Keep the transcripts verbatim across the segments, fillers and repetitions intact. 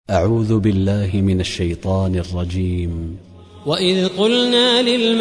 أعوذ بالله من الشيطان الرجيم. وإذ قلنا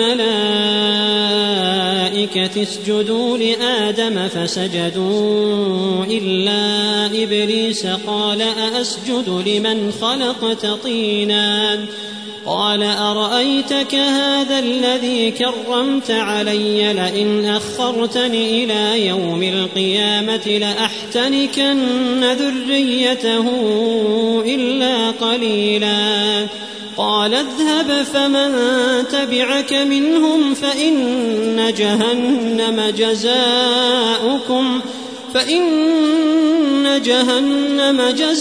للملائكة اسجدوا لآدم فسجدوا إلا إبليس قال أأسجد لمن خلقت طينا قال أرأيتك هذا الذي كرمت علي لئن أخرتني إلى يوم القيامة لأحتنكن ذريته إلا قليلا قال اذهب فمن تبعك منهم فإن جهنم جزاؤكم فإن جهنم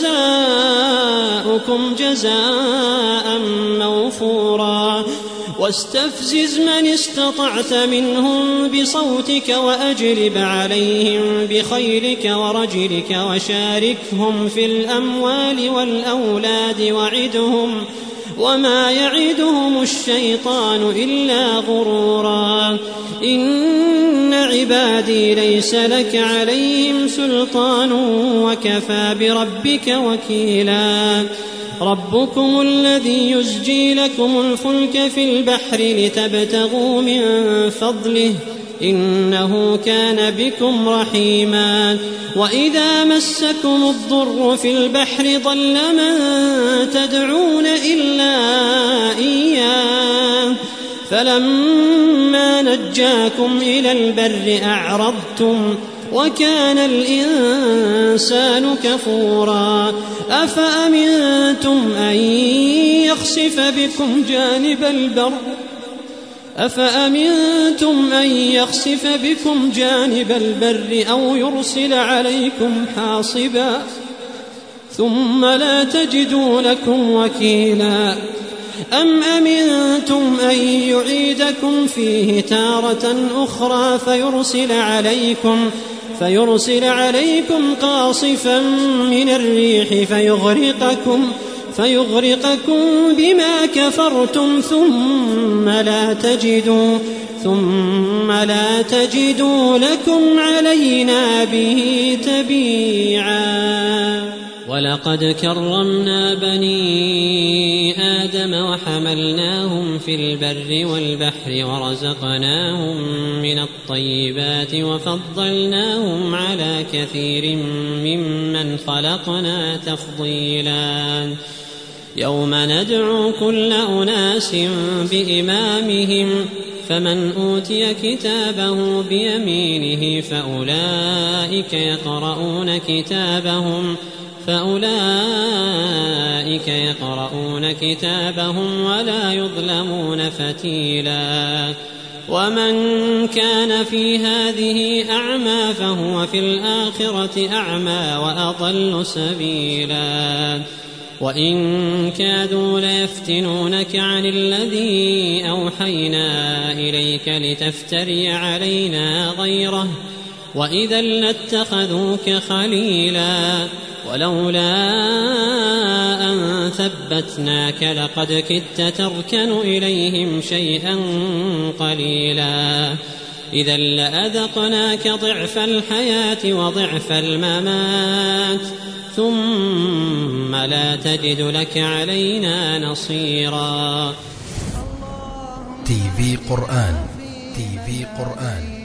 جزاؤكم جزاء موفورا واستفزز من استطعت منهم بصوتك وأجلب عليهم بخيلك ورجلك وشاركهم في الأموال والأولاد وعدهم وما يعدهم الشيطان إلا غرورا إن عبادي ليس لك عليهم سلطان وكفى بربك وكيلا ربكم الذي يزجي لكم الفلك في البحر لتبتغوا من فضله إنه كان بكم رحيما وإذا مسكم الضر في البحر ضل من تدعون إلا إياه فلما نجاكم إلى البر أعرضتم وكان الإنسان كفورا أفأمنتم أن يخسف بكم جانب البر أفأمنتم أن يخسف بكم جانب البر أو يرسل عليكم حاصبا ثم لا تجدوا لكم وكيلا أم أمنتم أن يعيدكم فيه تارة أخرى فيرسل عليكم فيرسل عليكم قاصفا من الريح فيغرقكم فيغرقكم بما كفرتم ثم لا تجدوا ثم لا تجدوا لكم علينا به تبيعا ولقد كرمنا بني آدم وحملناهم في البر والبحر ورزقناهم من الطيبات وفضلناهم على كثير ممن خلقنا تفضيلا يوم ندعو كل أناس بإمامهم فمن أوتي كتابه بيمينه فأولئك يقرؤون كتابهم فأولئك يقرؤون كتابهم ولا يظلمون فتيلا ومن كان في هذه أعمى فهو في الآخرة أعمى وأضل سبيلا وإن كادوا ليفتنونك عن الذي أوحينا إليك لتفتري علينا غيره وإذا لاتخذوك خليلا ولولا أن ثبتناك لقد كدت تركن إليهم شيئا قليلا إذا لأذقناك ضعف الحياة وضعف الممات ثم لا تجد لك علينا نصيرا. تي في قرآن تي في قرآن